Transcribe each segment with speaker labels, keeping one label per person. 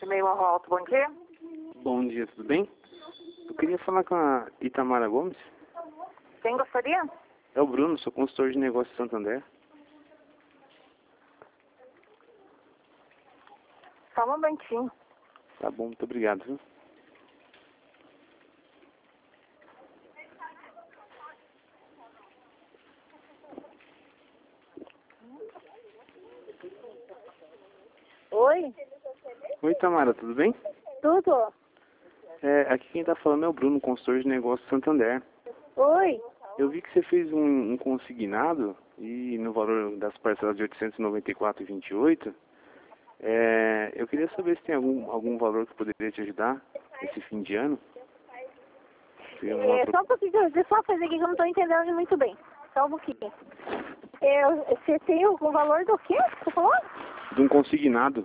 Speaker 1: Meio Alto, bom dia.
Speaker 2: Bom dia, tudo bem? Eu queria falar com a Itamara Gomes.
Speaker 1: Quem gostaria?
Speaker 2: É o Bruno, sou consultor de negócios Santander.
Speaker 1: Só um momentinho.
Speaker 2: Tá bom, muito obrigado, viu?
Speaker 1: Oi?
Speaker 2: Oi, Itamara, tudo bem?
Speaker 1: Tudo?
Speaker 2: Aqui quem tá falando é o Bruno, consultor de negócios Santander.
Speaker 1: Oi?
Speaker 2: Eu vi que você fez um consignado e no valor das parcelas de 894,28. Eu queria saber se tem algum valor que poderia te ajudar esse fim de ano.
Speaker 1: Só um pouquinho, deixa eu só fazer aqui que eu não estou entendendo muito bem. Só um pouquinho. Você tem algum valor do quê? Você falou?
Speaker 2: De um consignado.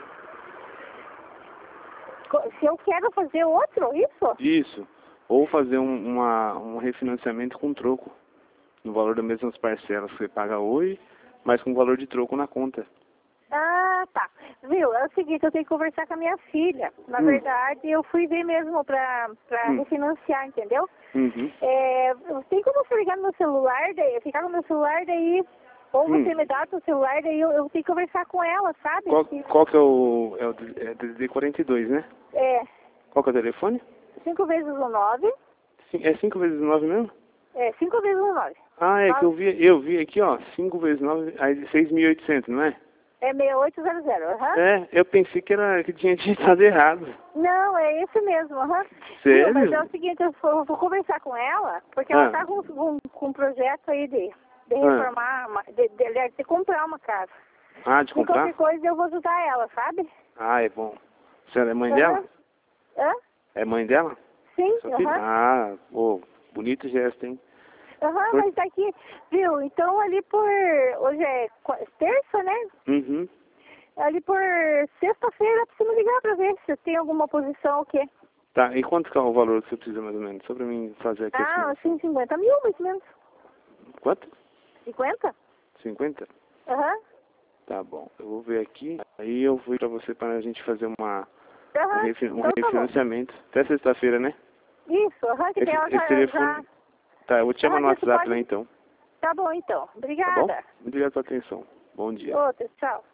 Speaker 1: Se eu quero fazer outro, isso?
Speaker 2: Isso. Ou fazer um refinanciamento com troco. No valor das mesmas parcelas que você paga hoje, mas com valor de troco na conta.
Speaker 1: Ah, tá. Viu, é o seguinte, eu tenho que conversar com a minha filha. Na verdade, eu fui ver mesmo pra refinanciar, entendeu?
Speaker 2: Uhum.
Speaker 1: Tem como você ligar no meu celular, daí, ficar no meu celular, daí, ou você me dá o celular, daí eu tenho que conversar com ela, sabe?
Speaker 2: Qual que é o DDD 42, né?
Speaker 1: É,
Speaker 2: Qual que é o telefone?
Speaker 1: 5 vezes o 9,
Speaker 2: É 5 vezes 9 mesmo?
Speaker 1: 5 vezes o 9.
Speaker 2: Ah, é que eu vi aqui, ó, 5 vezes 9, aí 6.800, não é?
Speaker 1: É 6800, aham.
Speaker 2: Eu pensei que tinha digitado errado.
Speaker 1: Não, é esse mesmo, aham.
Speaker 2: Sério?
Speaker 1: Viu, mas é o seguinte, eu vou conversar com ela, porque ela tá com um projeto aí de reformar, de comprar uma casa.
Speaker 2: Ah, de
Speaker 1: E
Speaker 2: comprar?
Speaker 1: qualquer coisa eu vou ajudar ela, sabe?
Speaker 2: Ah, é bom. Você é mãe dela?
Speaker 1: Hã?
Speaker 2: É mãe dela?
Speaker 1: Sim,
Speaker 2: Sua filha?
Speaker 1: aham.
Speaker 2: Ah, pô, bonito gesto, hein?
Speaker 1: Aham, mas daqui, viu, então ali por, hoje é terça, né?
Speaker 2: Uhum.
Speaker 1: Ali por sexta-feira pra você me ligar pra ver se tem alguma posição ou o quê.
Speaker 2: Tá, e quanto que é o valor que você precisa mais ou menos? Só pra mim fazer aqui
Speaker 1: Ah,
Speaker 2: assim.
Speaker 1: assim, 50 mil, mais ou menos.
Speaker 2: Quanto?
Speaker 1: 50?
Speaker 2: 50?
Speaker 1: Aham.
Speaker 2: Tá bom, eu vou ver aqui, aí eu vou pra você pra gente fazer um
Speaker 1: Aham,
Speaker 2: refinanciamento.
Speaker 1: então tá bom.
Speaker 2: Até sexta-feira, né?
Speaker 1: Isso, aham, que tem ela
Speaker 2: Esse telefone. Tá, eu vou te chamar no WhatsApp, né, então.
Speaker 1: Tá bom, então.
Speaker 2: Tá bom?
Speaker 1: Obrigada.
Speaker 2: Muito obrigado pela atenção. Bom dia.
Speaker 1: Outra, tchau.